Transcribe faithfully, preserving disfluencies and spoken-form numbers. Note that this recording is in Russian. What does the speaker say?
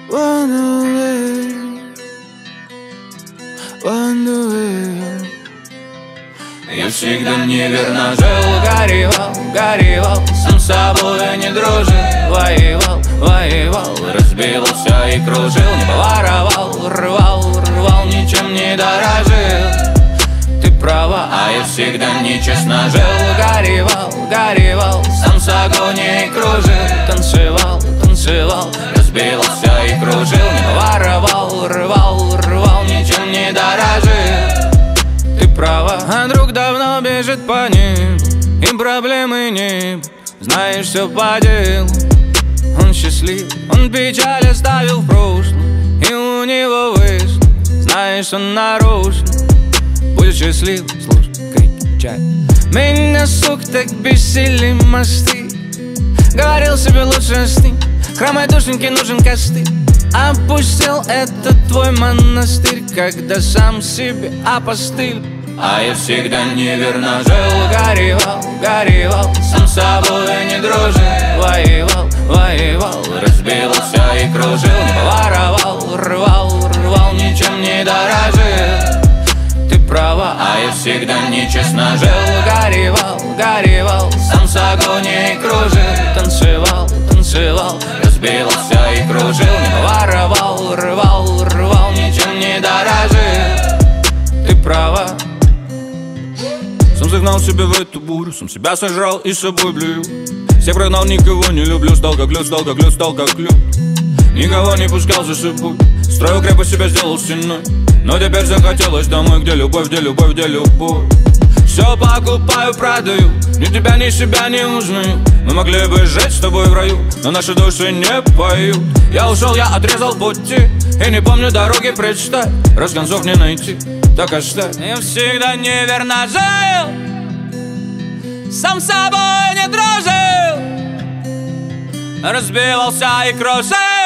Run away, run away. Я всегда неверно жил, горевал, горевал, сам с собой не дружил. Воевал, воевал, разбился и кружил. Не поворовал, рвал, рвал, ничем не дорожил. Ты права, а я всегда нечестно жил. Горевал, горевал, сам с агонией кружил. Танцевал, танцевал, разбился и кружил. Не поворовал, рвал, рвал, ничем не дорожил. Ты права, а друг давно бежит по небу, им проблемы нет, знаешь, все по делу. Он счастлив, он печаль оставил в прошлом, и у него вышло, знаешь, он нарушил. Будет счастлив, слушай, крики, чай. Меня, сук, так бесили мосты. Говорил себе лучше с ним, хромой душеньке нужен костыль. Опустил этот твой монастырь, когда сам себе опостыль. А я всегда неверно жил, горевал, горевал, сам с собой не дружил. Воевал, воевал, разбился и кружил. Не поворовал, рвал, рвал, ничем не дорожил. Ты права, а я всегда нечестно жил. Горевал, горевал, сам с агонией кружил. Танцевал, танцевал, разбился и кружил. Не поворовал, рвал, рвал, ничем не дорожил. Ты права. Сам загнал себя в эту бурю, сам себя сожрал и с собой блюю. Всех прогнал, никого не люблю, стал как лед, стал как лед, стал как лед. Никого не пускал за собой, строил крепость, себя сделал стеной. Но теперь захотелось домой, где любовь, где любовь, где любовь. Все покупаю, продаю, ни тебя, ни себя не узнаю. Мы могли бы жить с тобой в раю, но наши души не поют. Я ушел, я отрезал пути, и не помню дороги, представь. Раз концов не найти, так оставь. Я всегда неверно жил, сам с собой не дружил, разбивался и кружил.